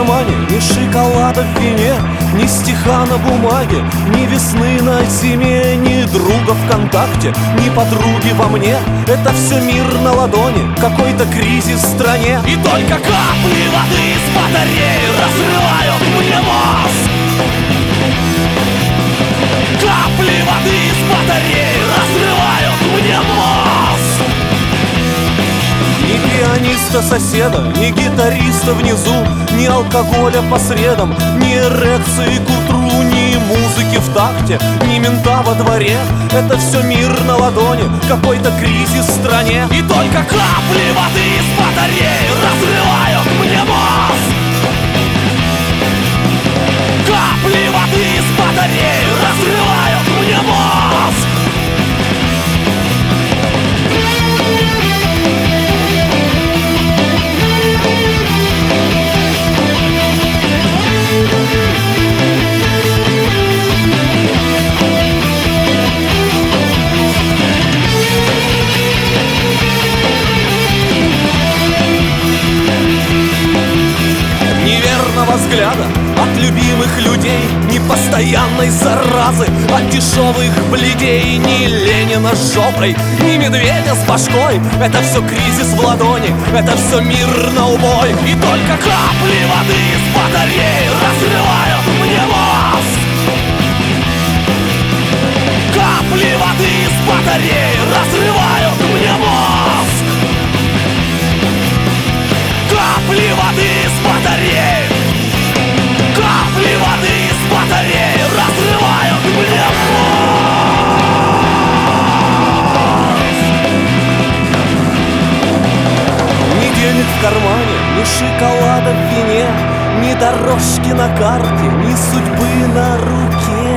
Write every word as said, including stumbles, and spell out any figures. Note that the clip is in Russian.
кармане, ни шоколада в вине, ни стиха на бумаге, ни весны на зиме, ни друга ВКонтакте, ни подруги во мне. Это все мир на ладони, какой-то кризис в стране. И только капли воды из батареи разрывают мне мозг. Капли воды из батареи разрывают мне мозг. Ни пианиста соседа, ни гитариста внизу, ни алкоголя по средам, ни эрекции к утру, ни музыки в такте, ни мента во дворе. Это все мир на ладони, какой-то кризис в стране. И только капли воды из батареи разрывают мне мозг. Капли воды из батареи разрывают мне мозг. Неверного взгляда от любимых людей, ни постоянной заразы от дешевых бледей, ни Ленина с жопой, ни медведя с башкой. Это все кризис в ладони, это все мир на убой. И только капли воды из батареи разрывают мне мозг. Капли воды из батареи разрывают мне мозг. Капли воды из батареи. Капли воды из батареи разрывают мне мозг. Ни денег в кармане, ни шоколада в вине, ни дорожки на карте, ни судьбы на руке.